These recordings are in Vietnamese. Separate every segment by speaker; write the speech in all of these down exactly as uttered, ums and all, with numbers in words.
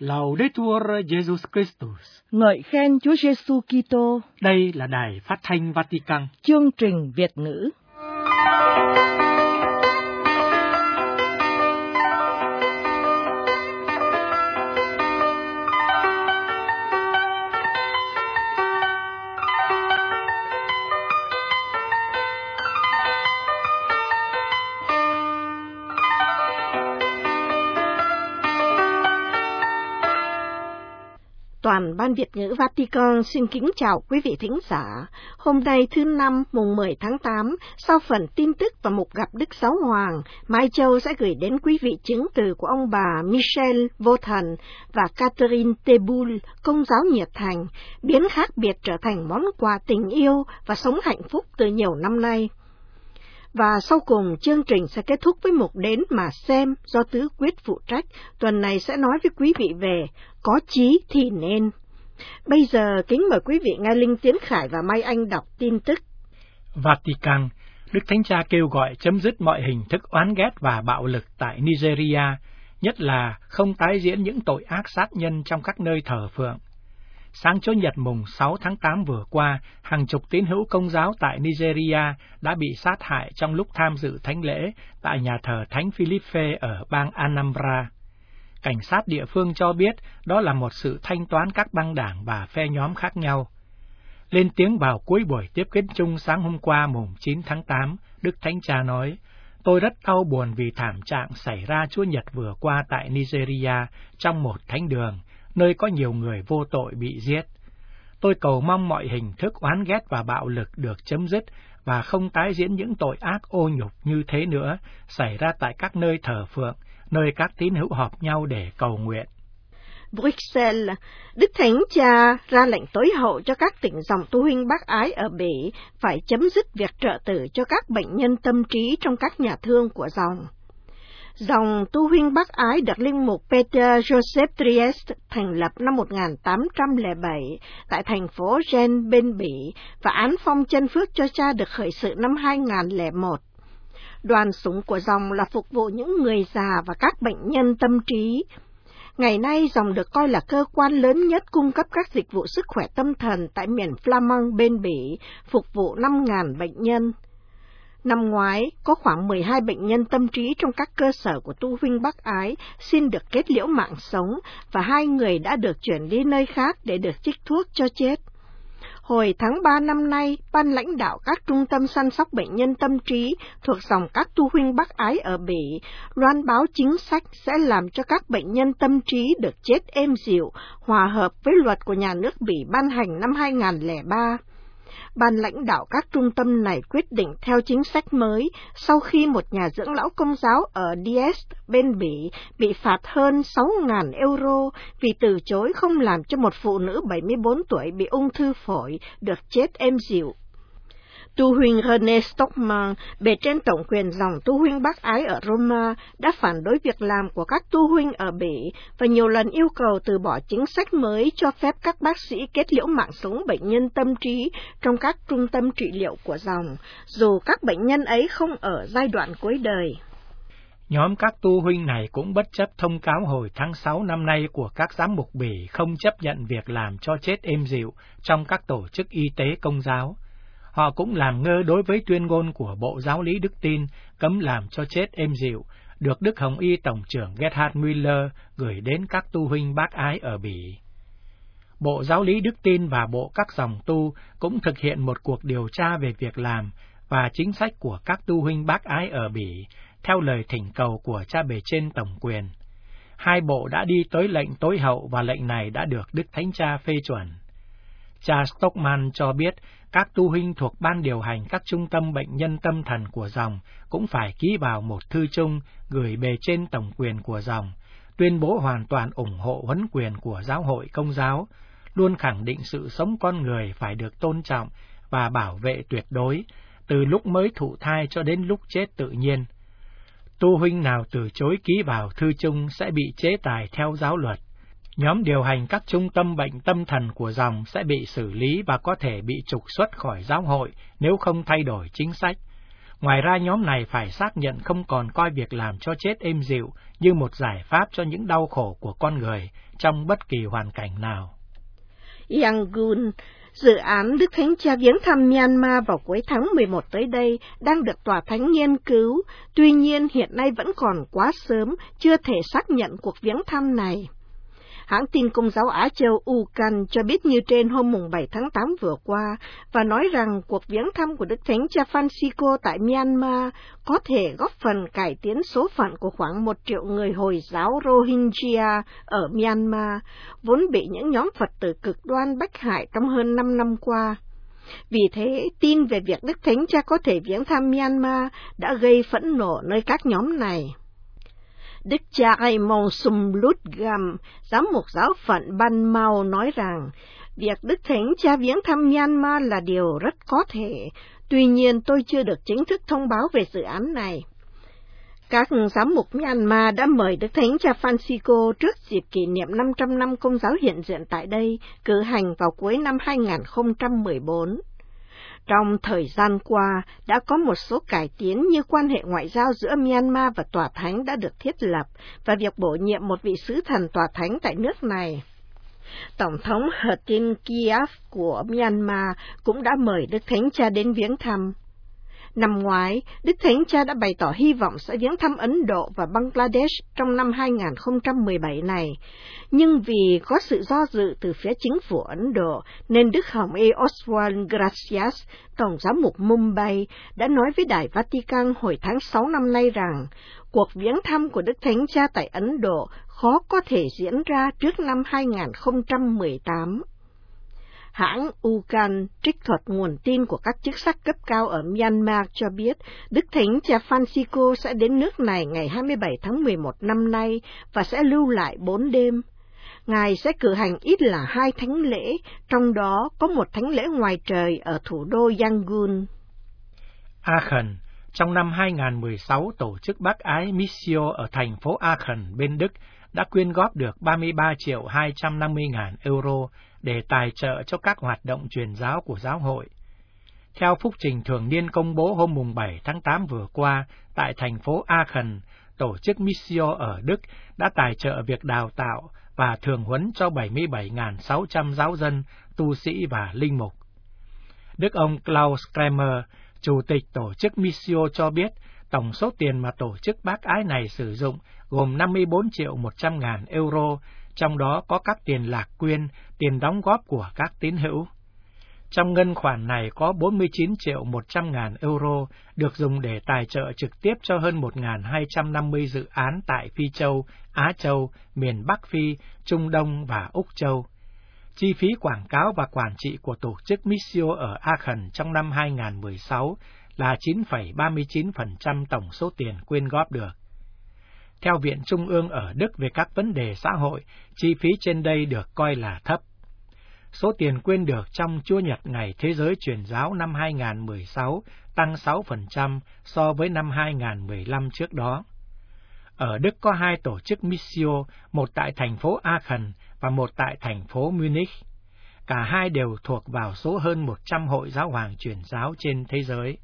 Speaker 1: Laudetur Jesus Christus.
Speaker 2: Ngợi khen Chúa Giêsu Kitô.
Speaker 1: Đây là Đài Phát thanh Vatican.
Speaker 2: Chương trình Việt ngữ. Toàn ban Việt ngữ Vatican xin kính chào quý vị thính giả. Hôm nay thứ Năm, mùng mười tháng tám, sau phần tin tức và mục gặp Đức Giáo Hoàng, Mai Châu sẽ gửi đến quý vị chứng từ của ông bà Michel Vô Thần và Catherine Teboul, công giáo nhiệt thành, biến khác biệt trở thành món quà tình yêu và sống hạnh phúc từ nhiều năm nay. Và sau cùng, chương trình sẽ kết thúc với mục Đến mà xem do Tứ Quyết phụ trách. Tuần này sẽ nói với quý vị về Có chí thì nên. Bây giờ, kính mời quý vị nghe Linh Tiến Khải và Mai Anh đọc tin tức.
Speaker 1: Vatican, Đức Thánh Cha kêu gọi chấm dứt mọi hình thức oán ghét và bạo lực tại Nigeria, nhất là không tái diễn những tội ác sát nhân trong các nơi thờ phượng. Sáng Chủ nhật mùng sáu tháng tám vừa qua, hàng chục tín hữu Công giáo tại Nigeria đã bị sát hại trong lúc tham dự thánh lễ tại nhà thờ Thánh Philippe ở bang Anambra. Cảnh sát địa phương cho biết đó là một sự thanh toán các băng đảng và phe nhóm khác nhau. Lên tiếng vào cuối buổi tiếp kiến chung sáng hôm qua mùng chín tháng tám, Đức Thánh Cha nói: "Tôi rất đau buồn vì thảm trạng xảy ra Chủ nhật vừa qua tại Nigeria trong một thánh đường, nơi có nhiều người vô tội bị giết. Tôi cầu mong mọi hình thức oán ghét và bạo lực được chấm dứt và không tái diễn những tội ác ô nhục như thế nữa xảy ra tại các nơi thờ phượng, nơi các tín hữu họp nhau để cầu nguyện."
Speaker 2: Bruxelles, Đức Thánh Cha ra lệnh tối hậu cho các tỉnh dòng tu huynh bác ái ở Bỉ phải chấm dứt việc trợ tử cho các bệnh nhân tâm trí trong các nhà thương của dòng. Dòng tu huynh bác ái được linh mục Peter Joseph Triest thành lập năm một nghìn tám trăm lẻ bảy tại thành phố Rennes bên Bỉ và án phong chân phước cho cha được khởi sự năm hai nghìn lẻ một. Đoàn súng của dòng là phục vụ những người già và các bệnh nhân tâm trí. Ngày nay, dòng được coi là cơ quan lớn nhất cung cấp các dịch vụ sức khỏe tâm thần tại miền Flamand bên Bỉ, phục vụ năm nghìn bệnh nhân. Năm ngoái, có khoảng mười hai bệnh nhân tâm trí trong các cơ sở của tu huynh bác ái xin được kết liễu mạng sống và hai người đã được chuyển đi nơi khác để được trích thuốc cho chết. Hồi tháng ba năm nay, ban lãnh đạo các trung tâm săn sóc bệnh nhân tâm trí thuộc dòng các tu huynh bác ái ở Bỉ loan báo chính sách sẽ làm cho các bệnh nhân tâm trí được chết êm dịu, hòa hợp với luật của nhà nước Bỉ ban hành năm hai nghìn lẻ ba. Ban lãnh đạo các trung tâm này quyết định theo chính sách mới sau khi một nhà dưỡng lão Công giáo ở Diest bên Bỉ bị phạt hơn sáu nghìn euro vì từ chối không làm cho một phụ nữ bảy mươi bốn tuổi bị ung thư phổi được chết êm dịu. Tu huynh René Stockman, bề trên tổng quyền dòng tu huynh bác ái ở Roma, đã phản đối việc làm của các tu huynh ở Bỉ và nhiều lần yêu cầu từ bỏ chính sách mới cho phép các bác sĩ kết liễu mạng sống bệnh nhân tâm trí trong các trung tâm trị liệu của dòng, dù các bệnh nhân ấy không ở giai đoạn cuối đời.
Speaker 1: Nhóm các tu huynh này cũng bất chấp thông cáo hồi tháng sáu năm nay của các giám mục Bỉ không chấp nhận việc làm cho chết êm dịu trong các tổ chức y tế Công giáo. Họ cũng làm ngơ đối với tuyên ngôn của Bộ Giáo lý Đức Tin cấm làm cho chết êm dịu, được Đức Hồng Y Tổng trưởng Gerhard Müller gửi đến các tu huynh bác ái ở Bỉ. Bộ Giáo lý Đức Tin và Bộ các dòng tu cũng thực hiện một cuộc điều tra về việc làm và chính sách của các tu huynh bác ái ở Bỉ, theo lời thỉnh cầu của cha bề trên tổng quyền. Hai bộ đã đi tới lệnh tối hậu và lệnh này đã được Đức Thánh Cha phê chuẩn. Cha Stockman cho biết các tu huynh thuộc ban điều hành các trung tâm bệnh nhân tâm thần của dòng cũng phải ký vào một thư chung gửi bề trên tổng quyền của dòng, tuyên bố hoàn toàn ủng hộ huấn quyền của giáo hội Công giáo, luôn khẳng định sự sống con người phải được tôn trọng và bảo vệ tuyệt đối, từ lúc mới thụ thai cho đến lúc chết tự nhiên. Tu huynh nào từ chối ký vào thư chung sẽ bị chế tài theo giáo luật. Nhóm điều hành các trung tâm bệnh tâm thần của dòng sẽ bị xử lý và có thể bị trục xuất khỏi giáo hội nếu không thay đổi chính sách. Ngoài ra nhóm này phải xác nhận không còn coi việc làm cho chết êm dịu như một giải pháp cho những đau khổ của con người trong bất kỳ hoàn cảnh nào.
Speaker 2: Yangon, dự án Đức Thánh Cha viếng thăm Myanmar vào cuối tháng mười một tới đây đang được Tòa Thánh nghiên cứu, tuy nhiên hiện nay vẫn còn quá sớm, chưa thể xác nhận cuộc viếng thăm này. Hãng tin Công giáo Á Châu u can cho biết như trên hôm mùng bảy tháng tám vừa qua và nói rằng cuộc viếng thăm của Đức Thánh Cha Francisco tại Myanmar có thể góp phần cải tiến số phận của khoảng một triệu người Hồi giáo Rohingya ở Myanmar, vốn bị những nhóm Phật tử cực đoan bách hại trong hơn năm năm qua. Vì thế, tin về việc Đức Thánh Cha có thể viếng thăm Myanmar đã gây phẫn nộ nơi các nhóm này. Đức cha Raymond Sumlutgam, giám mục giáo phận Ban Mau nói rằng, việc Đức Thánh Cha viếng thăm Myanmar là điều rất có thể, tuy nhiên tôi chưa được chính thức thông báo về dự án này. Các giám mục Myanmar đã mời Đức Thánh Cha Francisco trước dịp kỷ niệm năm trăm năm Công giáo hiện diện tại đây, cử hành vào cuối năm hai nghìn không trăm mười bốn. Trong thời gian qua, đã có một số cải tiến như quan hệ ngoại giao giữa Myanmar và Tòa Thánh đã được thiết lập và việc bổ nhiệm một vị sứ thần Tòa Thánh tại nước này. Tổng thống Hatin Kiaf của Myanmar cũng đã mời Đức Thánh Cha đến viếng thăm. Năm ngoái, Đức Thánh Cha đã bày tỏ hy vọng sẽ viếng thăm Ấn Độ và Bangladesh trong năm hai nghìn không trăm mười bảy này, nhưng vì có sự do dự từ phía chính phủ Ấn Độ, nên Đức Hồng Y Oswald Gracias, Tổng giám mục Mumbai, đã nói với Đài Vatican hồi tháng sáu năm nay rằng cuộc viếng thăm của Đức Thánh Cha tại Ấn Độ khó có thể diễn ra trước năm hai nghìn không trăm mười tám. Hãng u can trích thuật nguồn tin của các chức sắc cấp cao ở Myanmar cho biết Đức Thánh Cha Francisco sẽ đến nước này ngày hai mươi bảy tháng mười một năm nay và sẽ lưu lại bốn đêm. Ngài sẽ cử hành ít là hai thánh lễ, trong đó có một thánh lễ ngoài trời ở thủ đô Yangon.
Speaker 1: Aachen, trong năm hai nghìn không trăm mười sáu, tổ chức Bác Ái Missio ở thành phố Aachen bên Đức đã quyên góp được ba mươi ba triệu hai trăm năm mươi ngàn euro để tài trợ cho các hoạt động truyền giáo của giáo hội. Theo phúc trình thường niên công bố hôm mùng bảy tháng tám vừa qua tại thành phố Aachen, tổ chức Missio ở Đức đã tài trợ việc đào tạo và thường huấn cho bảy mươi bảy nghìn sáu trăm giáo dân, tu sĩ và linh mục. Đức ông Klaus Kramer, chủ tịch tổ chức Missio cho biết, tổng số tiền mà tổ chức Bác Ái này sử dụng gồm năm mươi bốn triệu một trăm ngàn euro, trong đó có các tiền lạc quyên, tiền đóng góp của các tín hữu. Trong ngân khoản này có bốn mươi chín triệu một trăm ngàn euro được dùng để tài trợ trực tiếp cho hơn một nghìn hai trăm năm mươi dự án tại Phi Châu, Á Châu, miền Bắc Phi, Trung Đông và Úc Châu. Chi phí quảng cáo và quản trị của tổ chức Missio ở Aachen trong năm hai nghìn không trăm mười sáu là chín phẩy ba mươi chín phần trăm tổng số tiền quyên góp được. Theo Viện Trung ương ở Đức về các vấn đề xã hội, chi phí trên đây được coi là thấp. Số tiền quyên được trong Chúa Nhật Ngày Thế giới Truyền giáo năm hai nghìn không trăm mười sáu tăng sáu phần trăm so với năm hai nghìn không trăm mười lăm trước đó. Ở Đức có hai tổ chức Missio, một tại thành phố Aachen và một tại thành phố Munich. Cả hai đều thuộc vào số hơn một trăm hội giáo hoàng truyền giáo trên thế giới.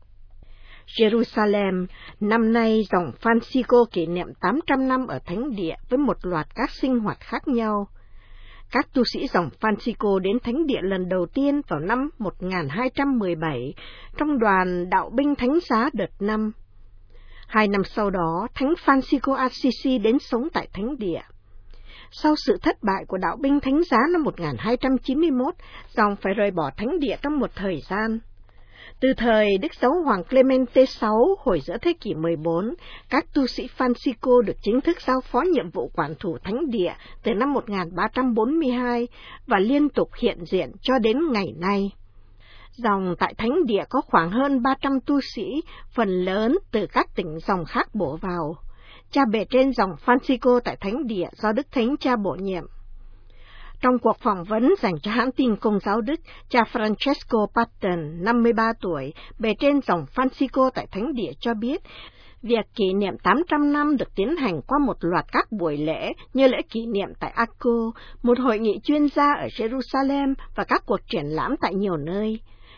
Speaker 2: Jerusalem, năm nay dòng Francisco kỷ niệm tám trăm năm ở Thánh Địa với một loạt các sinh hoạt khác nhau. Các tu sĩ dòng Francisco đến Thánh Địa lần đầu tiên vào năm một nghìn hai trăm mười bảy trong đoàn đạo binh Thánh giá đợt năm. Hai năm sau đó, Thánh Francisco Assisi đến sống tại Thánh Địa. Sau sự thất bại của đạo binh Thánh giá năm một nghìn hai trăm chín mươi mốt, dòng phải rời bỏ Thánh Địa trong một thời gian. Từ thời Đức Giáo hoàng Clement thứ sáu hồi giữa thế kỷ mười bốn, các tu sĩ Francisco được chính thức giao phó nhiệm vụ quản thủ Thánh Địa từ năm một nghìn ba trăm bốn mươi hai và liên tục hiện diện cho đến ngày nay. Dòng tại Thánh Địa có khoảng hơn ba trăm tu sĩ, phần lớn từ các tỉnh dòng khác bổ vào. Cha bề trên dòng Francisco tại Thánh Địa do Đức Thánh Cha bổ nhiệm. Trong cuộc phỏng vấn dành cho hãng tin Công giáo Đức, cha Francesco Patton, năm mươi ba tuổi, bề trên dòng Francisco tại Thánh Địa cho biết, việc kỷ niệm tám trăm năm được tiến hành qua một loạt các buổi lễ như lễ kỷ niệm tại Acco, một hội nghị chuyên gia ở Jerusalem và các cuộc triển lãm tại nhiều nơi.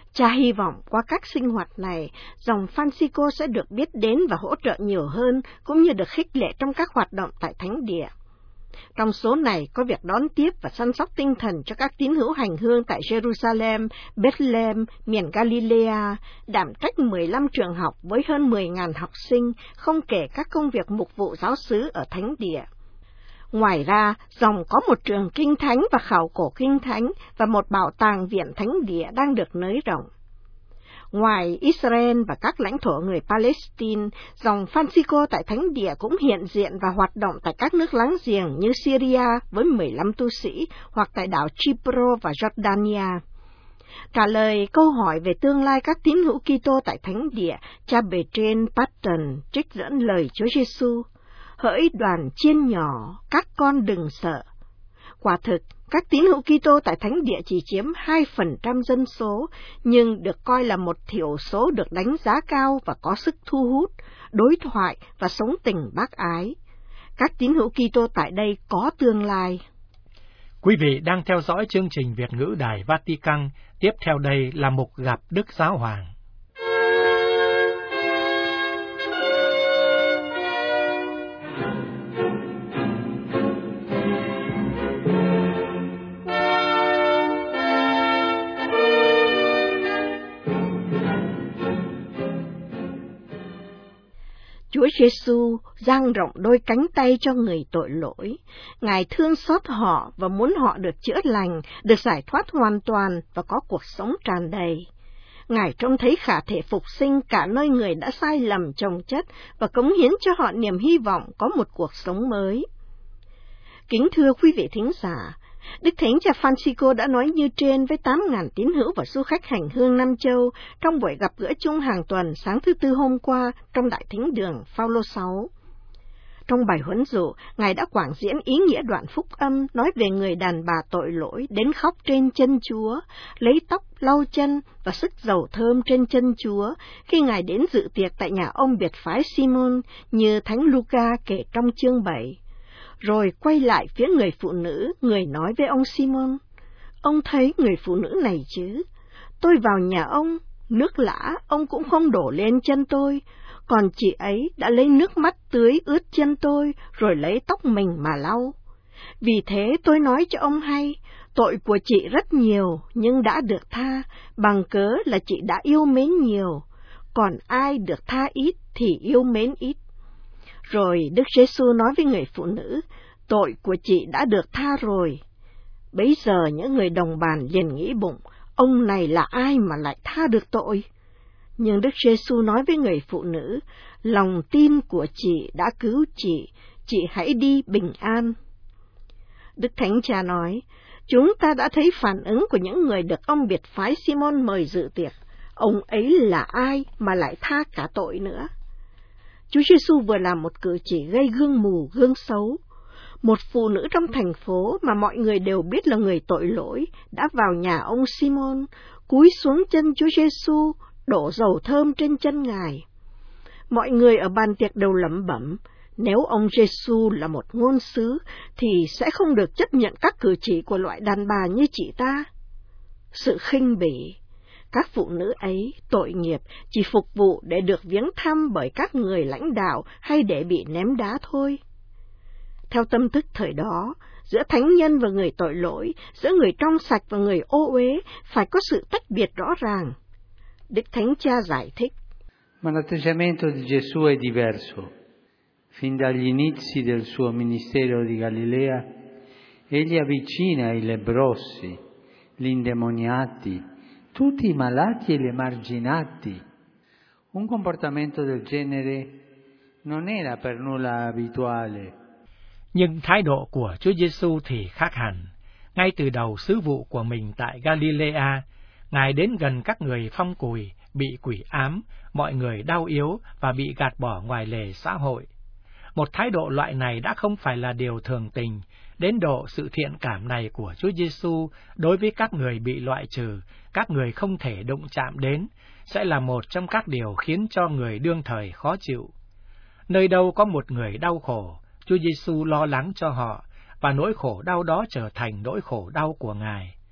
Speaker 2: Cha hy vọng qua các sinh hoạt này, dòng Francisco sẽ được biết đến và hỗ trợ nhiều hơn, cũng như được khích lệ trong các hoạt động tại thánh địa. Trong số này có việc đón tiếp và săn sóc tinh thần cho các tín hữu hành hương tại Jerusalem, Bethlehem, miền Galilea, đảm trách mười lăm trường học với hơn mười nghìn học sinh, không kể các công việc mục vụ giáo xứ ở thánh địa. Ngoài ra, dòng có một trường kinh thánh và khảo cổ kinh thánh và một bảo tàng viện thánh địa đang được nới rộng. Ngoài Israel và các lãnh thổ người Palestine, dòng Francisco tại thánh địa cũng hiện diện và hoạt động tại các nước láng giềng như Syria với mười lăm tu sĩ, hoặc tại đảo Chipro và Jordania. Trả lời câu hỏi về tương lai các tín hữu Kitô tại thánh địa, cha bề trên Patton trích dẫn lời Chúa Giêsu: hỡi đoàn chiên nhỏ, các con đừng sợ. Quả thực, các tín hữu Kitô tại thánh địa chỉ chiếm hai phần trăm dân số, nhưng được coi là một thiểu số được đánh giá cao và có sức thu hút, đối thoại và sống tình bác ái. Các tín hữu Kitô tại đây có tương lai.
Speaker 1: Quý vị đang theo dõi chương trình Việt ngữ Đài Vatican. Tiếp theo đây là mục gặp Đức Giáo Hoàng.
Speaker 2: Chúa Giêsu dang rộng đôi cánh tay cho người tội lỗi. Ngài thương xót họ và muốn họ được chữa lành, được giải thoát hoàn toàn và có cuộc sống tràn đầy. Ngài trông thấy khả thể phục sinh cả nơi người đã sai lầm chồng chất và cống hiến cho họ niềm hy vọng có một cuộc sống mới. Kính thưa quý vị thính giả, Đức Thánh Cha Francisco đã nói như trên với tám nghìn tín hữu và du khách hành hương Nam Châu trong buổi gặp gỡ chung hàng tuần sáng thứ Tư hôm qua trong Đại Thính đường Phaolô sáu. Trong bài huấn dụ, Ngài đã quảng diễn ý nghĩa đoạn phúc âm nói về người đàn bà tội lỗi đến khóc trên chân Chúa, lấy tóc lau chân và sức dầu thơm trên chân Chúa khi Ngài đến dự tiệc tại nhà ông biệt phái Simon như Thánh Luca kể trong chương bảy. Rồi quay lại phía người phụ nữ, người nói với ông Simon: ông thấy người phụ nữ này chứ? Tôi vào nhà ông, nước lã ông cũng không đổ lên chân tôi, còn chị ấy đã lấy nước mắt tưới ướt chân tôi, rồi lấy tóc mình mà lau. Vì thế tôi nói cho ông hay, tội của chị rất nhiều, nhưng đã được tha, bằng cớ là chị đã yêu mến nhiều, còn ai được tha ít thì yêu mến ít. Rồi Đức Giêsu nói với người phụ nữ: tội của chị đã được tha rồi. Bấy giờ những người đồng bàn liền nghĩ bụng: ông này là ai mà lại tha được tội? Nhưng Đức Giêsu nói với người phụ nữ: lòng tin của chị đã cứu chị, chị hãy đi bình an. Đức Thánh Cha nói: chúng ta đã thấy phản ứng của những người được ông biệt phái Simon mời dự tiệc. Ông ấy là ai mà lại tha cả tội nữa? Chúa Giêsu vừa làm một cử chỉ gây gương mù gương xấu. Một phụ nữ trong thành phố mà mọi người đều biết là người tội lỗi đã vào nhà ông Simon, cúi xuống chân Chúa Giêsu, đổ dầu thơm trên chân Ngài. Mọi người ở bàn tiệc đều lẩm bẩm: nếu ông Giêsu là một ngôn sứ thì sẽ không được chấp nhận các cử chỉ của loại đàn bà như chị ta. Sự khinh bỉ. Các phụ nữ ấy tội nghiệp, chỉ phục vụ để được viếng thăm bởi các người lãnh đạo hay để bị ném đá thôi. Theo tâm thức thời đó, giữa thánh nhân và người tội lỗi, giữa người trong sạch và người ô uế, phải có sự tách biệt rõ ràng. Đức Thánh Cha giải thích:
Speaker 3: Ma l'atteggiamento di Gesù è diverso. Fin dagli inizi del suo ministero di Galilea, egli avvicina i lebbrosi, gli indemoniati, tutti i malati e gli emarginati. Un comportamento del genere non era per nulla abituale.
Speaker 1: Nhưng thái độ của Chúa Giêsu thì khác hẳn. Ngay từ đầu sứ vụ của mình tại Galilea, Ngài đến gần các người phong cùi, bị quỷ ám, mọi người đau yếu và bị gạt bỏ ngoài lề xã hội. Một thái độ loại này đã không phải là điều thường tình, đến độ sự thiện cảm này của Chúa Giêsu đối với các người bị loại trừ, các người không thể đụng chạm đến, sẽ là một trong các điều khiến cho người đương thời khó chịu. Nơi đâu có một người đau khổ, Chúa Giêsu lo lắng cho họ, và nỗi khổ đau đó trở thành nỗi khổ đau của Ngài.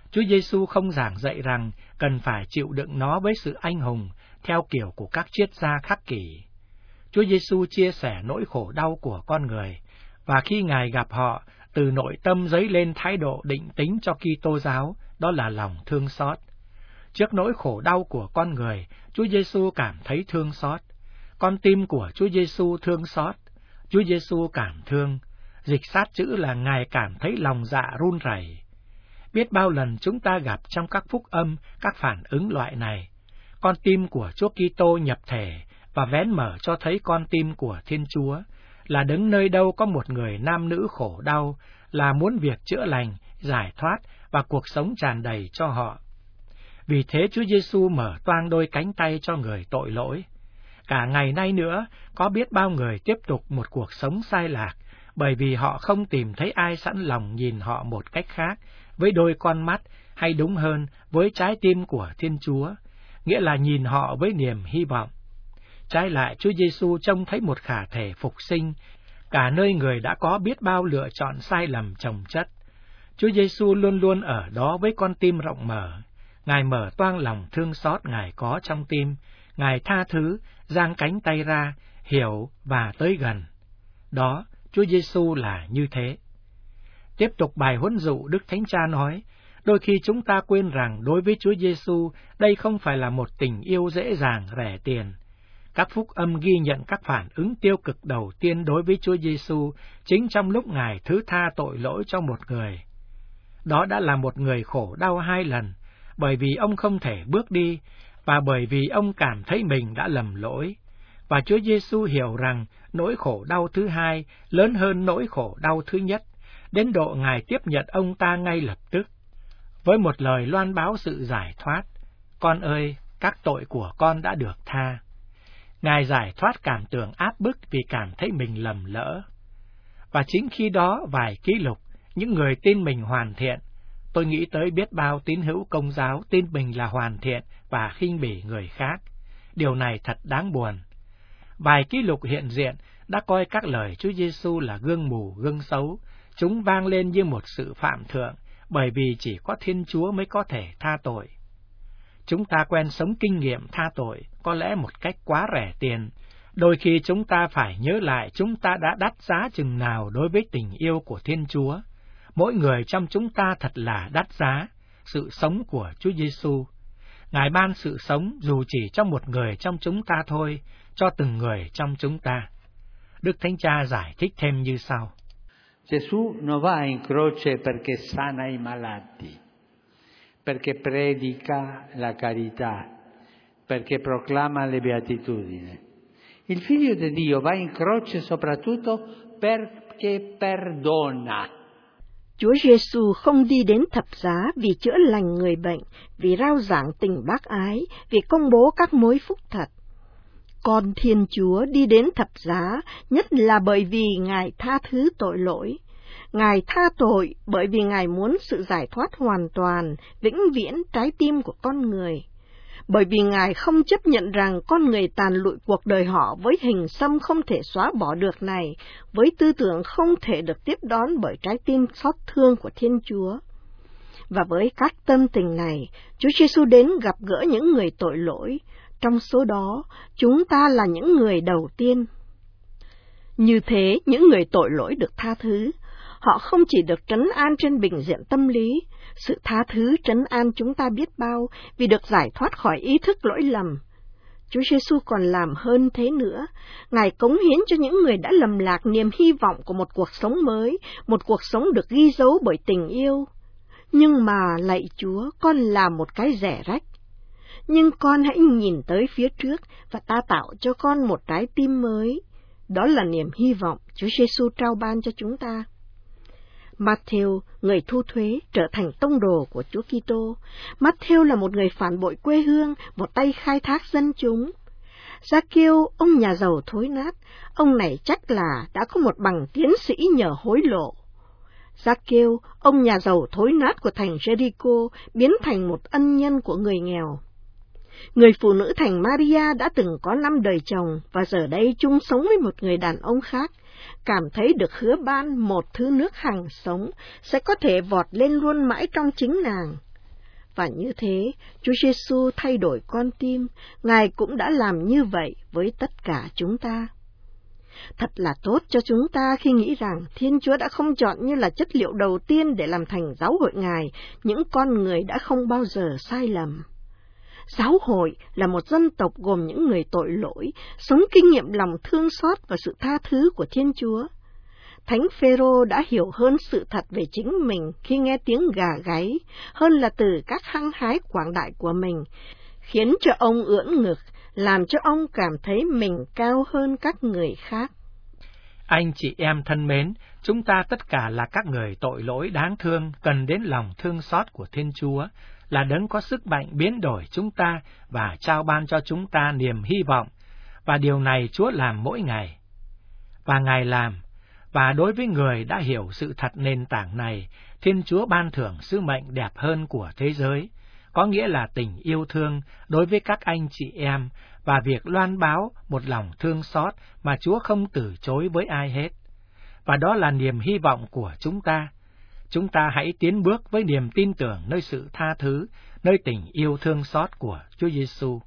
Speaker 1: Chúa Giêsu không giảng dạy rằng cần phải chịu đựng nó với sự anh hùng theo kiểu của các triết gia khắc kỷ. Chúa Giêsu chia sẻ nỗi khổ đau của con người, và khi Ngài gặp họ, từ nội tâm dấy lên thái độ định tính cho Kitô giáo, đó là lòng thương xót. Trước nỗi khổ đau của con người, Chúa Giêsu cảm thấy thương xót. Con tim của Chúa Giêsu thương xót. Chúa Giêsu cảm thương. Dịch sát chữ là Ngài cảm thấy lòng dạ run rẩy. Biết bao lần chúng ta gặp trong các phúc âm các phản ứng loại này. Con tim của Chúa Kitô nhập thể và vén mở cho thấy con tim của Thiên Chúa, là đứng nơi đâu có một người nam nữ khổ đau, là muốn việc chữa lành, giải thoát và cuộc sống tràn đầy cho họ. Vì thế Chúa Giêsu mở toang đôi cánh tay cho người tội lỗi. Cả ngày nay nữa, có biết bao người tiếp tục một cuộc sống sai lạc, bởi vì họ không tìm thấy ai sẵn lòng nhìn họ một cách khác, với đôi con mắt, hay đúng hơn, với trái tim của Thiên Chúa, nghĩa là nhìn họ với niềm hy vọng. Trái lại, Chúa Giêsu trông thấy một khả thể phục sinh, cả nơi người đã có biết bao lựa chọn sai lầm chồng chất. Chúa Giêsu luôn luôn ở đó với con tim rộng mở. Ngài mở toang lòng thương xót Ngài có trong tim, Ngài tha thứ, giang cánh tay ra, hiểu và tới gần. Đó, Chúa Giêsu là như thế. Tiếp tục bài huấn dụ, Đức Thánh Cha nói, đôi khi chúng ta quên rằng đối với Chúa Giêsu, đây không phải là một tình yêu dễ dàng, rẻ tiền. Các phúc âm ghi nhận các phản ứng tiêu cực đầu tiên đối với Chúa Giêsu chính trong lúc Ngài thứ tha tội lỗi cho một người. Đó đã là một người khổ đau hai lần, bởi vì ông không thể bước đi, và bởi vì ông cảm thấy mình đã lầm lỗi. Và Chúa Giêsu hiểu rằng nỗi khổ đau thứ hai lớn hơn nỗi khổ đau thứ nhất, đến độ Ngài tiếp nhận ông ta ngay lập tức, với một lời loan báo sự giải thoát. Con ơi, các tội của con đã được tha. Ngài giải thoát cảm tưởng áp bức vì cảm thấy mình lầm lỡ. Và chính khi đó, vài ký lục, những người tin mình hoàn thiện, tôi nghĩ tới biết bao tín hữu Công giáo tin mình là hoàn thiện và khinh bỉ người khác. Điều này thật đáng buồn. Vài ký lục hiện diện đã coi các lời Chúa Giêsu là gương mù, gương xấu. Chúng vang lên như một sự phạm thượng, bởi vì chỉ có Thiên Chúa mới có thể tha tội. Chúng ta quen sống kinh nghiệm tha tội, có lẽ một cách quá rẻ tiền. Đôi khi chúng ta phải nhớ lại chúng ta đã đắt giá chừng nào đối với tình yêu của Thiên Chúa. Mỗi người trong chúng ta thật là đắt giá, sự sống của Chúa Giêsu. Ngài ban sự sống dù chỉ cho một người trong chúng ta thôi, cho từng người trong chúng ta. Đức Thánh Cha giải thích thêm như sau.
Speaker 3: Gesù non va in croce perché sana i malati, perché predica la carità, perché proclama le beatitudini. Il Figlio di Dio va in croce soprattutto perché perdona.
Speaker 2: Chúa Giêsu không đi đến thập giá vì chữa lành người bệnh, vì rao giảng tình bác ái, vì công bố các mối phúc thật. Con Thiên Chúa đi đến thập giá nhất là bởi vì Ngài tha thứ tội lỗi. Ngài tha tội bởi vì Ngài muốn sự giải thoát hoàn toàn, vĩnh viễn trái tim của con người. Bởi vì Ngài không chấp nhận rằng con người tàn lụi cuộc đời họ với hình xăm không thể xóa bỏ được này, với tư tưởng không thể được tiếp đón bởi trái tim xót thương của Thiên Chúa. Và với các tâm tình này, Chúa Giêsu đến gặp gỡ những người tội lỗi, trong số đó chúng ta là những người đầu tiên. Như thế, những người tội lỗi được tha thứ. Họ không chỉ được trấn an trên bình diện tâm lý, sự tha thứ trấn an chúng ta biết bao vì được giải thoát khỏi ý thức lỗi lầm. Chúa Giêsu còn làm hơn thế nữa, Ngài cống hiến cho những người đã lầm lạc niềm hy vọng của một cuộc sống mới, một cuộc sống được ghi dấu bởi tình yêu. Nhưng mà, lạy Chúa, con làm một cái rẻ rách. Nhưng con hãy nhìn tới phía trước và ta tạo cho con một trái tim mới. Đó là niềm hy vọng Chúa Giêsu trao ban cho chúng ta. Matthew, người thu thuế, trở thành tông đồ của Chúa Kitô. Matthew là một người phản bội quê hương, một tay khai thác dân chúng. Gia-kiêu, ông nhà giàu thối nát, ông này chắc là đã có một bằng tiến sĩ nhờ hối lộ. Gia-kiêu, ông nhà giàu thối nát của thành Jericho, biến thành một ân nhân của người nghèo. Người phụ nữ thành Maria đã từng có năm đời chồng và giờ đây chung sống với một người đàn ông khác, cảm thấy được hứa ban một thứ nước hằng sống sẽ có thể vọt lên luôn mãi trong chính nàng. Và như thế, Chúa Giêsu thay đổi con tim, Ngài cũng đã làm như vậy với tất cả chúng ta. Thật là tốt cho chúng ta khi nghĩ rằng Thiên Chúa đã không chọn như là chất liệu đầu tiên để làm thành giáo hội Ngài những con người đã không bao giờ sai lầm. Giáo hội là một dân tộc gồm những người tội lỗi, sống kinh nghiệm lòng thương xót và sự tha thứ của Thiên Chúa. Thánh Phêrô đã hiểu hơn sự thật về chính mình khi nghe tiếng gà gáy, hơn là từ các hăng hái quảng đại của mình, khiến cho ông ưỡn ngực, làm cho ông cảm thấy mình cao hơn các người khác.
Speaker 1: Anh chị em thân mến, chúng ta tất cả là các người tội lỗi đáng thương, cần đến lòng thương xót của Thiên Chúa, là đấng có sức mạnh biến đổi chúng ta và trao ban cho chúng ta niềm hy vọng, và điều này Chúa làm mỗi ngày. Và Ngài làm, và đối với người đã hiểu sự thật nền tảng này, Thiên Chúa ban thưởng sứ mệnh đẹp hơn của thế giới, có nghĩa là tình yêu thương đối với các anh chị em và việc loan báo một lòng thương xót mà Chúa không từ chối với ai hết. Và đó là niềm hy vọng của chúng ta. Chúng ta hãy tiến bước với niềm tin tưởng nơi sự tha thứ, nơi tình yêu thương xót của Chúa Giêsu.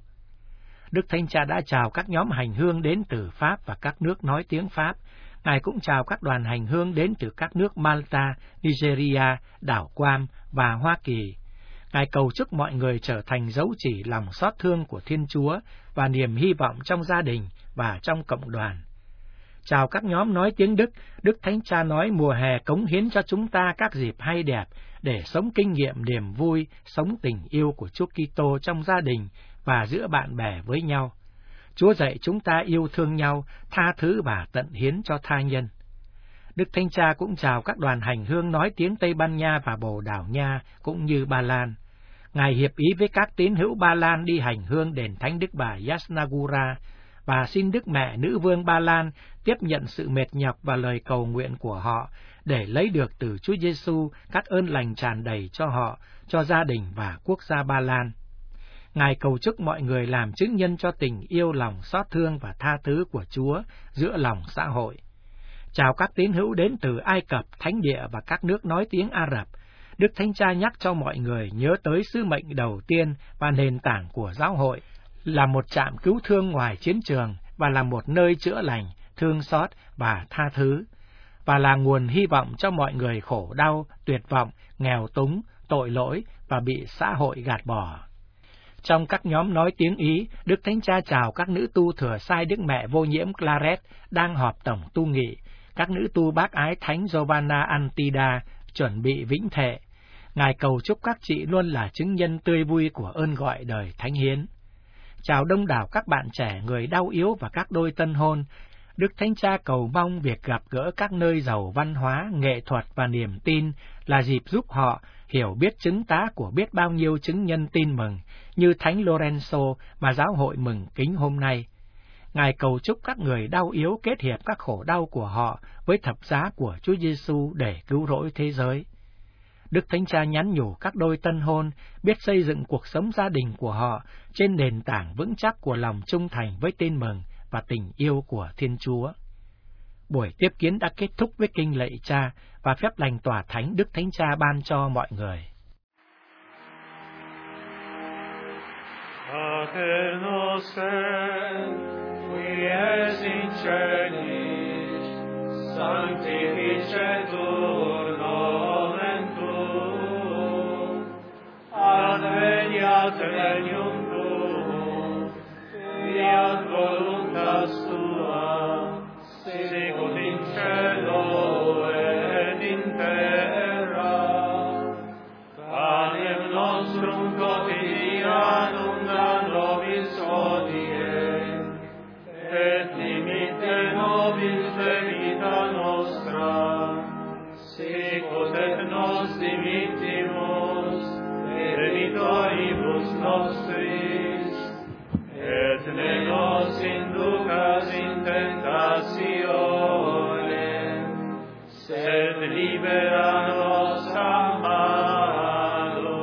Speaker 1: Đức Thánh Cha đã chào các nhóm hành hương đến từ Pháp và các nước nói tiếng Pháp. Ngài cũng chào các đoàn hành hương đến từ các nước Malta, Nigeria, đảo Guam và Hoa Kỳ. Ngài cầu chúc mọi người trở thành dấu chỉ lòng xót thương của Thiên Chúa và niềm hy vọng trong gia đình và trong cộng đoàn. Chào các nhóm nói tiếng Đức, Đức Thánh Cha nói mùa hè cống hiến cho chúng ta các dịp hay đẹp để sống kinh nghiệm niềm vui, sống tình yêu của Chúa Kitô trong gia đình và giữa bạn bè với nhau. Chúa dạy chúng ta yêu thương nhau, tha thứ và tận hiến cho tha nhân. Đức Thánh Cha cũng chào các đoàn hành hương nói tiếng Tây Ban Nha và Bồ Đào Nha cũng như Ba Lan. Ngài hiệp ý với các tín hữu Ba Lan đi hành hương đền Thánh Đức Bà Yasnagura và xin Đức Mẹ Nữ Vương Ba Lan tiếp nhận sự mệt nhọc và lời cầu nguyện của họ để lấy được từ Chúa Giêsu các ơn lành tràn đầy cho họ, cho gia đình và quốc gia Ba Lan. Ngài cầu chúc mọi người làm chứng nhân cho tình yêu lòng xót thương và tha thứ của Chúa giữa lòng xã hội. Chào các tín hữu đến từ Ai Cập, Thánh Địa và các nước nói tiếng Ả Rập. Đức Thánh Cha nhắc cho mọi người nhớ tới sứ mệnh đầu tiên và nền tảng của giáo hội là một trạm cứu thương ngoài chiến trường và là một nơi chữa lành, thương xót và tha thứ, và là nguồn hy vọng cho mọi người khổ đau, tuyệt vọng, nghèo túng, tội lỗi và bị xã hội gạt bỏ. Trong các nhóm nói tiếng Ý, Đức Thánh Cha chào các nữ tu thừa sai Đức Mẹ Vô Nhiễm Claret đang họp tổng tu nghị, các nữ tu bác ái Thánh Giovanna Antida chuẩn bị vĩnh thệ. Ngài cầu chúc các chị luôn là chứng nhân tươi vui của ơn gọi đời thánh hiến. Chào đông đảo các bạn trẻ, người đau yếu và các đôi tân hôn. Đức Thánh Cha cầu mong việc gặp gỡ các nơi giàu văn hóa, nghệ thuật và niềm tin là dịp giúp họ hiểu biết chứng tá của biết bao nhiêu chứng nhân tin mừng, như Thánh Lorenzo mà giáo hội mừng kính hôm nay. Ngài cầu chúc các người đau yếu kết hiệp các khổ đau của họ với thập giá của Chúa Giêsu để cứu rỗi thế giới. Đức Thánh Cha nhắn nhủ các đôi tân hôn biết xây dựng cuộc sống gia đình của họ trên nền tảng vững chắc của lòng trung thành với tin mừng và tình yêu của Thiên Chúa. Buổi tiếp kiến đã kết thúc với kinh lạy Cha và phép lành tỏa thánh Đức Thánh Cha ban cho mọi người.
Speaker 4: Pater noster, qui es in celis, sanctificetur nomen tuum, adveniat regnum tuum, fiat voluntas tua, sicut in cielo et in terra. Panem nostrum quotidianum da nobis hodie, et dimitte nobis debita nostra, sicut et nos dimittimus debitoribus nostris, et ne nos inducas in tentationem, sed libera nos a malo.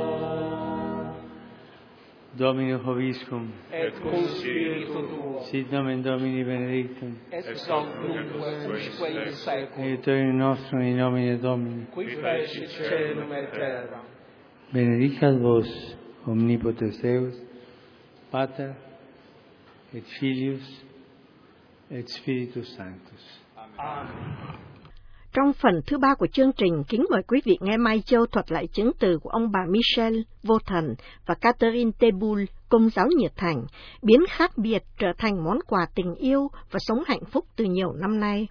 Speaker 3: Domino Hoviscum,
Speaker 4: Et cum spiritu tuo,
Speaker 3: sit nomen Domini benedictum,
Speaker 4: ex hoc nunc usque in seculum,
Speaker 3: aiutorium nostrum in nomine Domini.
Speaker 4: qui fecit caelum et terra.
Speaker 3: benedicat vos omnipotens Deus, Pater et Filius et Spiritus Sanctus.
Speaker 4: Amen.
Speaker 2: Trong phần thứ ba của chương trình, kính mời quý vị nghe Mai Châu thuật lại chứng từ của ông bà Michel Vô Thần và Catherine Teboul, Công giáo nhiệt thành, biến khác biệt trở thành món quà tình yêu và sống hạnh phúc từ nhiều năm nay.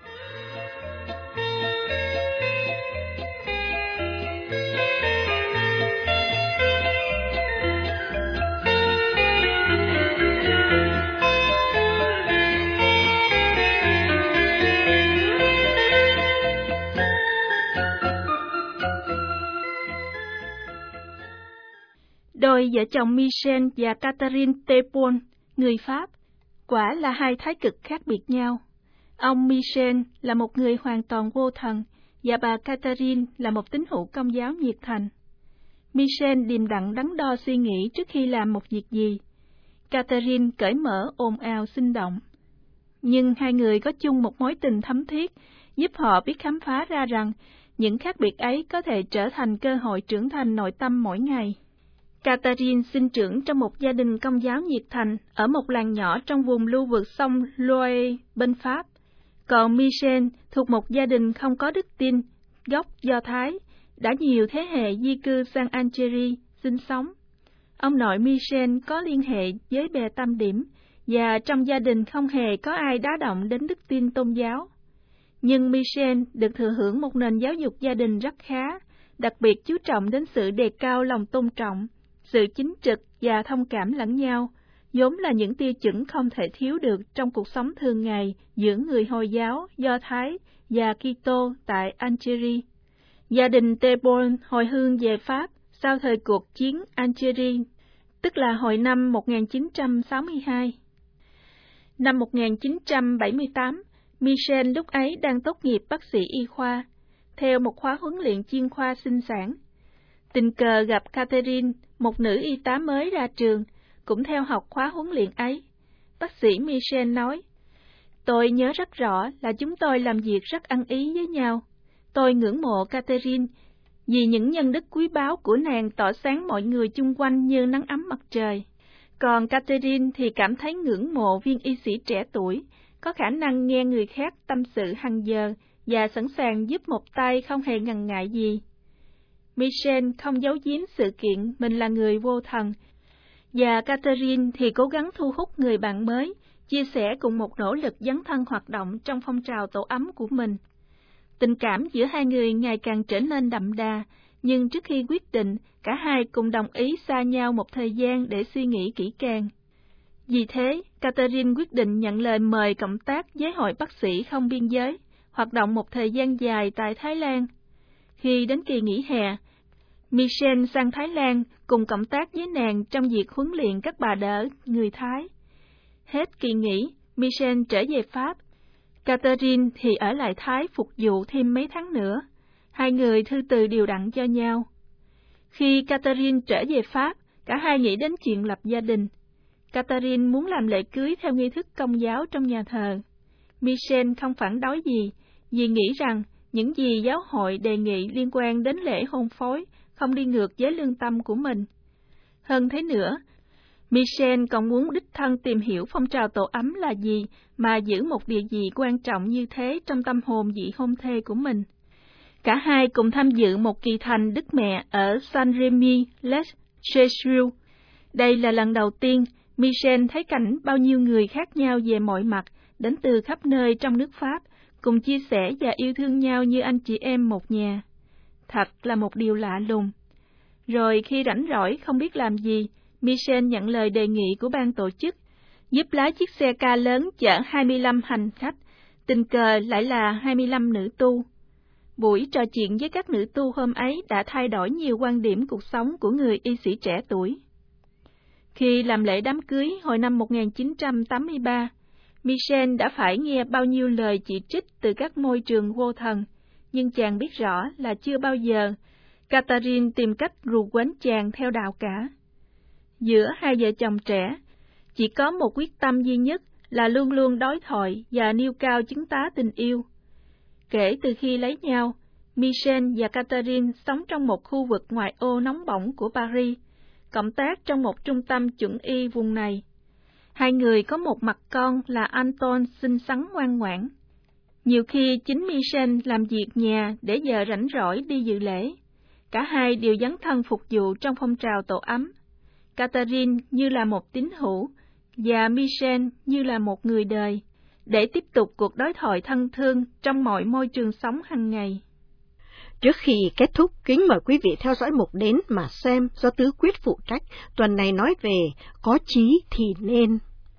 Speaker 5: Đôi vợ chồng Michel và Catherine Teboul, người Pháp, quả là hai thái cực khác biệt nhau. Ông Michel là một người hoàn toàn vô thần, và bà Catherine là một tín hữu Công giáo nhiệt thành. Michel điềm đạm đắn đo suy nghĩ trước khi làm một việc gì. Catherine cởi mở, ồn ào, sinh động. Nhưng hai người có chung một mối tình thấm thiết, giúp họ biết khám phá ra rằng những khác biệt ấy có thể trở thành cơ hội trưởng thành nội tâm mỗi ngày. Catherine sinh trưởng trong một gia đình Công giáo nhiệt thành ở một làng nhỏ trong vùng lưu vực sông Loire bên Pháp. Còn Michel thuộc một gia đình không có đức tin, gốc Do Thái, đã nhiều thế hệ di cư sang Algeria sinh sống. Ông nội Michel có liên hệ với bè Tam Điểm, và trong gia đình không hề có ai đá động đến đức tin tôn giáo. Nhưng Michel được thừa hưởng một nền giáo dục gia đình rất khá, đặc biệt chú trọng đến sự đề cao lòng tôn trọng, sự chính trực và thông cảm lẫn nhau, vốn là những tiêu chuẩn không thể thiếu được trong cuộc sống thường ngày giữa người Hồi giáo, Do Thái và Kitô tại Algeria. Gia đình Teboul hồi hương về Pháp sau thời cuộc chiến Algeria, tức là hồi năm một nghìn chín trăm sáu mươi hai. Năm một nghìn chín trăm bảy mươi tám, Michel lúc ấy đang tốt nghiệp bác sĩ y khoa, theo một khóa huấn luyện chuyên khoa sinh sản. Tình cờ gặp Catherine, một nữ y tá mới ra trường, cũng theo học khóa huấn luyện ấy. Bác sĩ Michel nói, tôi nhớ rất rõ là chúng tôi làm việc rất ăn ý với nhau. Tôi ngưỡng mộ Catherine vì những nhân đức quý báu của nàng tỏ sáng mọi người chung quanh như nắng ấm mặt trời. Còn Catherine thì cảm thấy ngưỡng mộ viên y sĩ trẻ tuổi, có khả năng nghe người khác tâm sự hàng giờ và sẵn sàng giúp một tay không hề ngần ngại gì. Michel không giấu giếm sự kiện mình là người vô thần, và Catherine thì cố gắng thu hút người bạn mới, chia sẻ cùng một nỗ lực dấn thân hoạt động trong phong trào tổ ấm của mình. Tình cảm giữa hai người ngày càng trở nên đậm đà, nhưng trước khi quyết định, cả hai cùng đồng ý xa nhau một thời gian để suy nghĩ kỹ càng. Vì thế, Catherine quyết định nhận lời mời cộng tác với Hội Bác sĩ Không Biên Giới, hoạt động một thời gian dài tại Thái Lan. Khi đến kỳ nghỉ hè, Michel sang Thái Lan cùng cộng tác với nàng trong việc huấn luyện các bà đỡ người Thái. Hết kỳ nghỉ, Michel trở về Pháp. Catherine thì ở lại Thái phục vụ thêm mấy tháng nữa. Hai người thư từ đều đặn cho nhau. Khi Catherine trở về Pháp, cả hai nghĩ đến chuyện lập gia đình. Catherine muốn làm lễ cưới theo nghi thức Công giáo trong nhà thờ. Michel không phản đối gì, vì nghĩ rằng những gì giáo hội đề nghị liên quan đến lễ hôn phối không đi ngược với lương tâm của mình. Hơn thế nữa, Michel còn muốn đích thân tìm hiểu phong trào tổ ấm là gì mà giữ một địa vị quan trọng như thế trong tâm hồn vị hôn thê của mình. Cả hai cùng tham dự một kỳ thành Đức Mẹ ở Saint-Rémy-lès-Chaussure. Đây là lần đầu tiên Michel thấy cảnh bao nhiêu người khác nhau về mọi mặt, đến từ khắp nơi trong nước Pháp, cùng chia sẻ và yêu thương nhau như anh chị em một nhà. Thật là một điều lạ lùng. Rồi khi rảnh rỗi không biết làm gì, Michel nhận lời đề nghị của ban tổ chức, giúp lái chiếc xe ca lớn chở hai mươi lăm hành khách, tình cờ lại là hai mươi lăm nữ tu. Buổi trò chuyện với các nữ tu hôm ấy đã thay đổi nhiều quan điểm cuộc sống của người y sĩ trẻ tuổi. Khi làm lễ đám cưới hồi năm một nghìn chín trăm tám mươi ba, Michel đã phải nghe bao nhiêu lời chỉ trích từ các môi trường vô thần, nhưng chàng biết rõ là chưa bao giờ Catherine tìm cách rụ quến chàng theo đạo cả. Giữa hai vợ chồng trẻ, chỉ có một quyết tâm duy nhất là luôn luôn đối thoại và nêu cao chứng tá tình yêu. Kể từ khi lấy nhau, Michel và Catherine sống trong một khu vực ngoại ô nóng bỏng của Paris, cộng tác trong một trung tâm chuẩn y vùng này. Hai người có một mặt con là Anton xinh xắn ngoan ngoãn. Nhiều khi chính Michel làm việc nhà để giờ rảnh rỗi đi dự lễ. Cả hai đều dấn thân phục vụ trong phong trào tổ ấm. Catherine như là một tín hữu, và Michel như là một người đời, để tiếp tục cuộc đối thoại thân thương trong mọi môi trường sống hàng ngày.
Speaker 2: Trước khi kết thúc, kính mời quý vị theo dõi mục Đến mà xem do Tứ Quyết phụ trách, tuần này nói về có chí thì nên.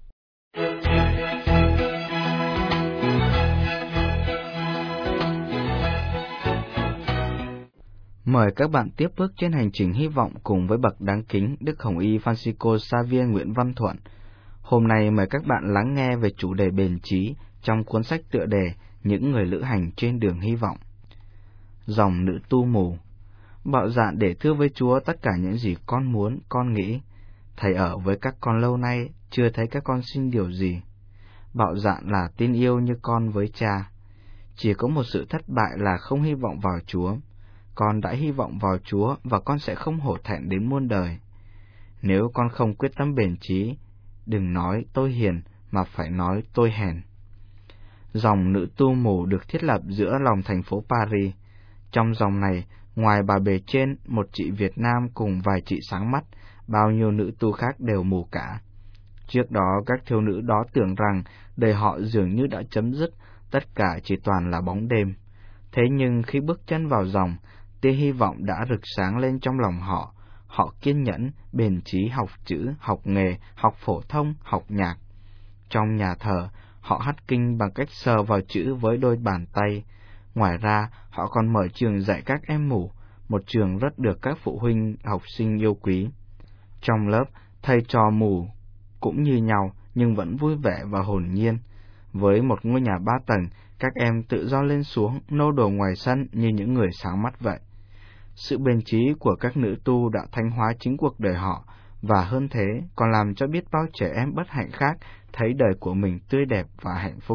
Speaker 6: Mời các bạn tiếp bước trên hành trình hy vọng cùng với bậc đáng kính Đức Hồng Y Francisco Xavier Nguyễn Văn Thuận. Hôm nay mời các bạn lắng nghe về chủ đề bền chí trong cuốn sách tựa đề Những người lữ hành trên đường hy vọng. Dòng nữ tu mù. Bạo dạn để thưa với Chúa tất cả những gì con muốn, con nghĩ. Thầy ở với các con lâu nay, chưa thấy các con xin điều gì. Bạo dạn là tin yêu như con với cha. Chỉ có một sự thất bại là không hy vọng vào Chúa. Con đã hy vọng vào Chúa và con sẽ không hổ thẹn đến muôn đời. Nếu con không quyết tâm bền chí, đừng nói tôi hiền mà phải nói tôi hèn. Dòng nữ tu mù được thiết lập giữa lòng thành phố Paris. Trong dòng này, ngoài bà bề trên, một chị Việt Nam cùng vài chị sáng mắt, bao nhiêu nữ tu khác đều mù cả. Trước đó, các thiếu nữ đó tưởng rằng đời họ dường như đã chấm dứt, tất cả chỉ toàn là bóng đêm. Thế nhưng khi bước chân vào dòng, tia hy vọng đã rực sáng lên trong lòng họ. Họ kiên nhẫn, bền chí học chữ, học nghề, học phổ thông, học nhạc. Trong nhà thờ, họ hát kinh bằng cách sờ vào chữ với đôi bàn tay. Ngoài ra, họ còn mở trường dạy các em mù, một trường rất được các phụ huynh học sinh yêu quý. Trong lớp, thầy trò mù cũng như nhau nhưng vẫn vui vẻ và hồn nhiên. Với một ngôi nhà ba tầng, các em tự do lên xuống, nô đồ ngoài sân như những người sáng mắt vậy. Sự bền chí của các nữ tu đã thanh hóa chính cuộc đời họ, và hơn thế còn làm cho biết bao trẻ em bất hạnh khác thấy đời của mình tươi đẹp và hạnh phúc.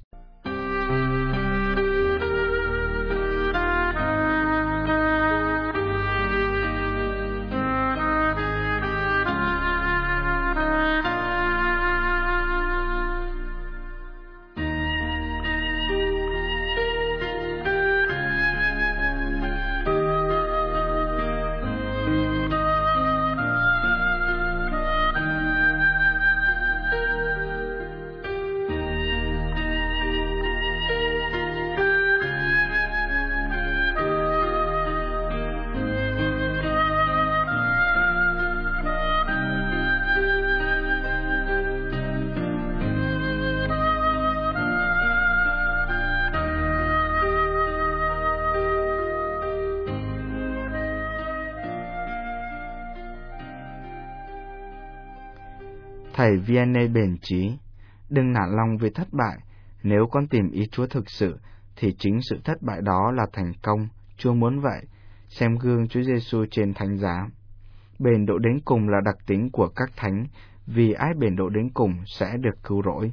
Speaker 6: Thầy Vianney bền chí. Đừng nản lòng vì thất bại. Nếu con tìm ý Chúa thực sự, thì chính sự thất bại đó là thành công. Chúa muốn vậy. Xem gương Chúa Giêsu trên thánh giá. Bền độ đến cùng là đặc tính của các thánh, vì ai bền độ đến cùng sẽ được cứu rỗi.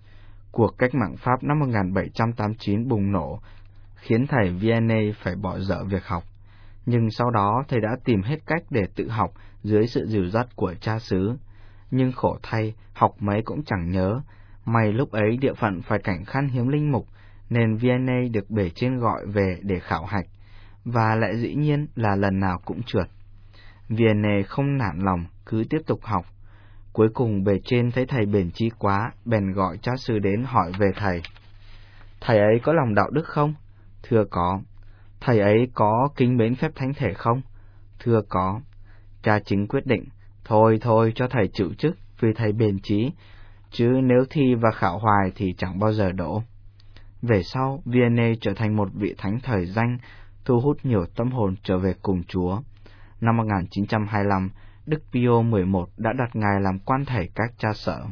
Speaker 6: Cuộc cách mạng Pháp năm một nghìn bảy trăm tám mươi chín bùng nổ, khiến thầy Vianney phải bỏ dở việc học. Nhưng sau đó thầy đã tìm hết cách để tự học dưới sự dìu dắt của cha xứ. Nhưng khổ thay, học mấy cũng chẳng nhớ. May lúc ấy địa phận phải cảnh khan hiếm linh mục, nên Vianney được bề trên gọi về để khảo hạch, và lại dĩ nhiên là lần nào cũng trượt. Vianney không nản lòng, cứ tiếp tục học. Cuối cùng bề trên thấy thầy bền chí quá, bèn gọi cha xứ đến hỏi về thầy. Thầy ấy có lòng đạo đức không? Thưa có. Thầy ấy có kính mến phép thánh thể không? Thưa có. Cha chính quyết định, thôi thôi cho thầy chịu chức vì thầy bền chí, chứ nếu thi và khảo hoài thì chẳng bao giờ đỗ. Về sau, Vianney trở thành một vị thánh thời danh, thu hút nhiều tâm hồn trở về cùng Chúa. Năm một nghìn chín trăm hai mươi lăm, Đức Pio mười một đã đặt ngài làm quan thầy các cha sở.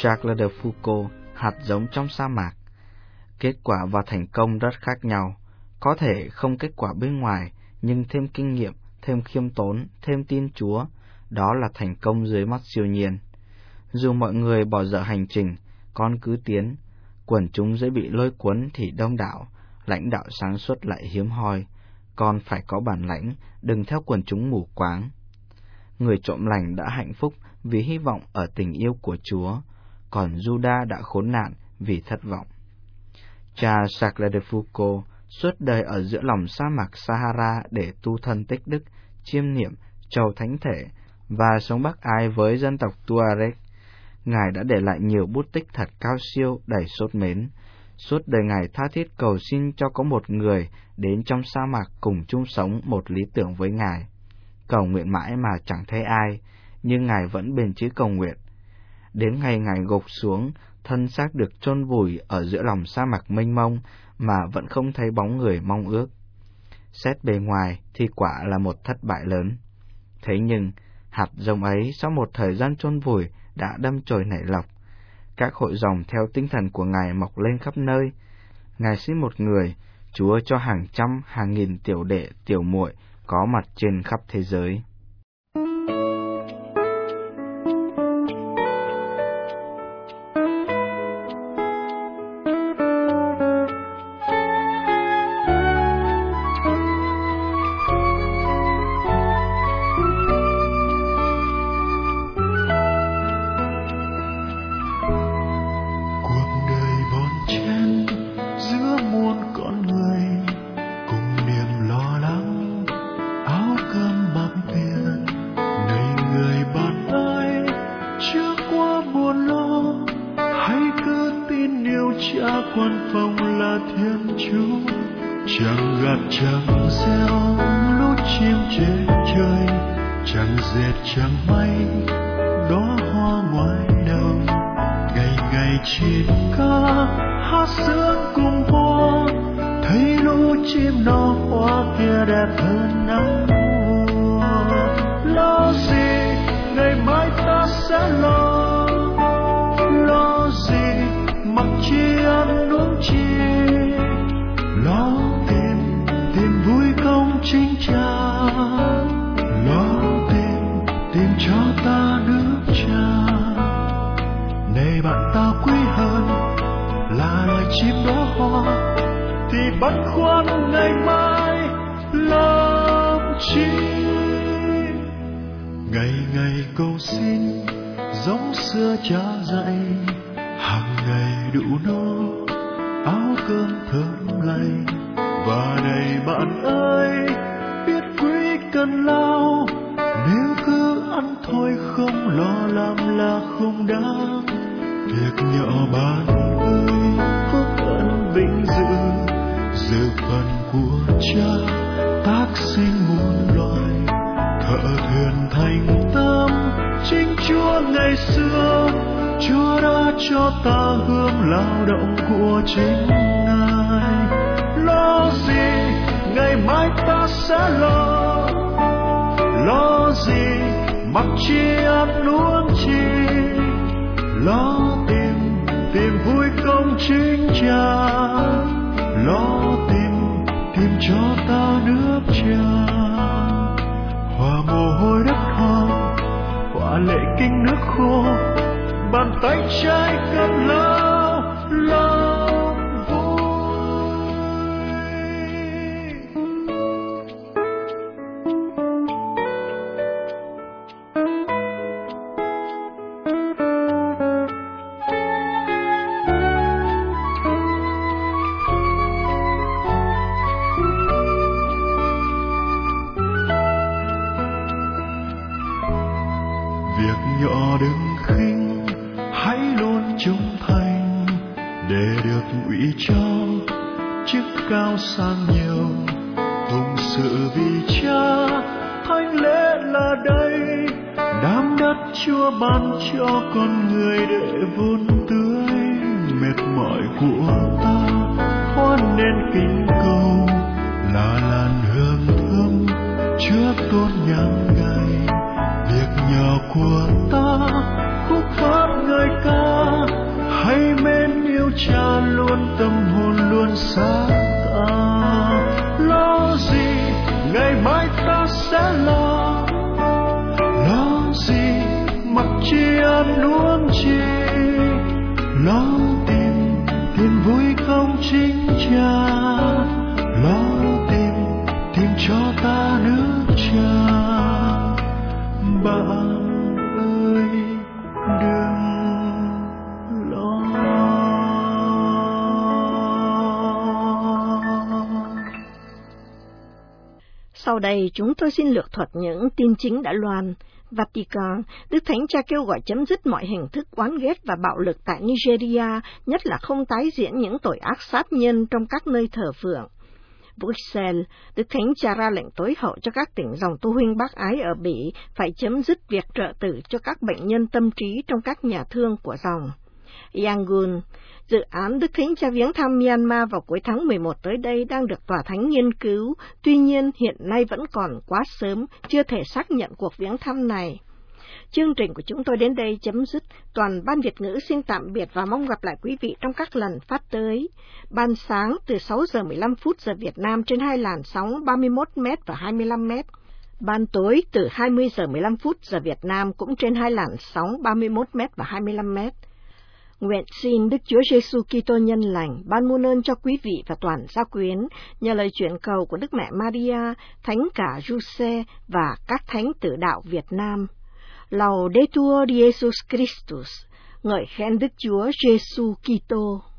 Speaker 6: Charles de Foucault, hạt giống trong sa mạc. Kết quả và thành công rất khác nhau, có thể không kết quả bên ngoài, nhưng thêm kinh nghiệm, thêm khiêm tốn, thêm tin Chúa, đó là thành công dưới mắt siêu nhiên. Dù mọi người bỏ dở hành trình, con cứ tiến, quần chúng dễ bị lôi cuốn thì đông đảo, lãnh đạo sáng suốt lại hiếm hoi, con phải có bản lãnh, đừng theo quần chúng mù quáng. Người trộm lành đã hạnh phúc vì hy vọng ở tình yêu của Chúa, còn Judas đã khốn nạn vì thất vọng. Cha Charles de Foucault suốt đời ở giữa lòng sa mạc Sahara để tu thân tích đức, chiêm niệm, trầu thánh thể và sống bác ái với dân tộc Tuareg. Ngài đã để lại nhiều bút tích thật cao siêu đầy sốt mến. Suốt đời Ngài tha thiết cầu xin cho có một người đến trong sa mạc cùng chung sống một lý tưởng với Ngài. Cầu nguyện mãi mà chẳng thấy ai, nhưng Ngài vẫn bền chí cầu nguyện. Đến ngày Ngài gục xuống, thân xác được chôn vùi ở giữa lòng sa mạc mênh mông mà vẫn không thấy bóng người mong ước. Xét bề ngoài thì quả là một thất bại lớn. Thế nhưng, hạt giống ấy sau một thời gian chôn vùi đã đâm chồi nảy lộc. Các hội dòng theo tinh thần của Ngài mọc lên khắp nơi. Ngài xin một người, Chúa cho hàng trăm, hàng nghìn tiểu đệ, tiểu muội có mặt trên khắp thế giới.
Speaker 7: Chúa ban cho con người để vun tưới mệt mỏi của ta, hóa nên kính cầu là làn hương thơm trước tôn nhang Ngài. Việc nhỏ của ta khúc hát ngợi ca Cha luôn tâm hồn luôn sáng ta. Lo gì ngày mai ta sẽ lo, lo gì mặc chi ăn uống chi, lo tìm tìm vui không chính Cha, lo tìm tìm cho ta nước Cha. Bạn ơi đừng lo.
Speaker 2: Sau đây chúng tôi xin lược thuật những tin chính đã loan. Vatican, Đức Thánh Cha kêu gọi chấm dứt mọi hình thức oán ghét và bạo lực tại Nigeria, nhất là không tái diễn những tội ác sát nhân trong các nơi thờ phượng. Bruxelles, Đức Thánh Cha ra lệnh tối hậu cho các tỉnh dòng tu huynh bác ái ở Bỉ phải chấm dứt việc trợ tử cho các bệnh nhân tâm trí trong các nhà thương của dòng. Yangon, dự án Đức Thánh Cha viếng thăm Myanmar vào cuối tháng mười một tới đây đang được Tòa Thánh nghiên cứu, tuy nhiên hiện nay vẫn còn quá sớm, chưa thể xác nhận cuộc viếng thăm này. Chương trình của chúng tôi đến đây chấm dứt. Toàn ban Việt ngữ xin tạm biệt và mong gặp lại quý vị trong các lần phát tới. Ban sáng từ sáu giờ mười lăm phút giờ Việt Nam trên hai làn sóng ba mươi mốt mét và hai mươi lăm mét. Ban tối từ hai mươi giờ mười lăm phút giờ Việt Nam cũng trên hai làn sóng ba mươi mốt mét và hai mươi lăm mét. Nguyện xin Đức Chúa Giêsu Kitô nhân lành ban muôn ơn cho quý vị và toàn gia quyến, nhờ lời chuyển cầu của Đức Mẹ Maria, Thánh cả Giuse và các thánh tử đạo Việt Nam. Laudetur Jesus Christus, ngợi khen Đức Chúa Giêsu Kitô.